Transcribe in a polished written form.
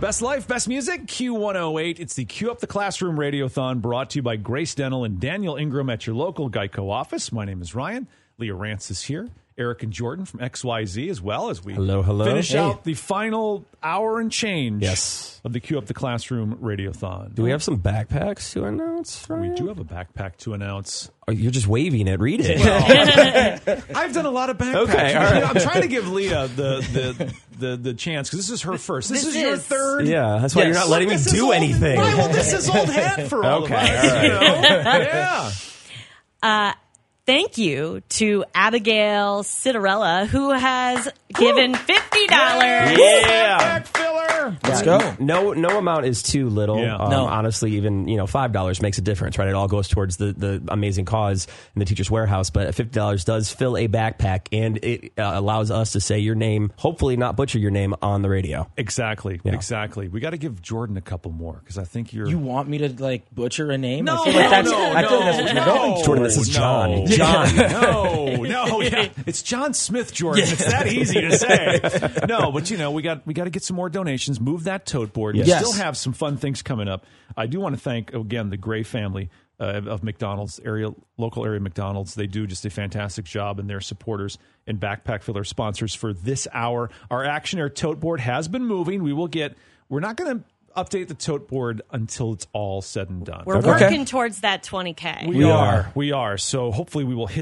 Best life, best music, Q108. It's the Q Up the Classroom Radiothon brought to you by Grace Dental and Daniel Ingram at your local Geico office. My name is Ryan. Leah Rance is here. Eric and Jordan from XYZ as well as we finish out the final hour and change of the Q Up the Classroom Radiothon. Do we have some backpacks to announce, Ryan? We do have a backpack to announce. Oh, you're just waving it. Read it. Well, I've done a lot of backpacks. Okay, all right. I'm trying to give Leah the chance because this is her first. This is your third. Yeah, that's why you're not letting me do anything. Right, well, this is old hat for all of us. All right. Yeah. Thank you to Abigail Citarella, who has given $50. Yeah. Backpack filler. Let's go. No amount is too little. Yeah. No. Honestly, even $5 makes a difference, right? It all goes towards the amazing cause in the Teacher's Warehouse. But $50 does fill a backpack, and it allows us to say your name, hopefully not butcher your name on the radio. Exactly. Yeah. Exactly. We got to give Jordan a couple more because I think you're. You want me to like butcher a name? No, I feel like that's no, I feel like that's what you're going to. Jordan, this is John. John. No. Yeah. It's John Smith, Jordan. It's that easy to say. No, but we got to get some more donations. Move that tote board. We still have some fun things coming up. I do want to thank again the Gray family of McDonald's local area McDonald's. They do just a fantastic job, and their supporters and backpack filler sponsors for this hour. Our Action Air tote board has been moving. We're not going to update the tote board until it's all said and done. We're working towards that 20K. We are. So hopefully we will hit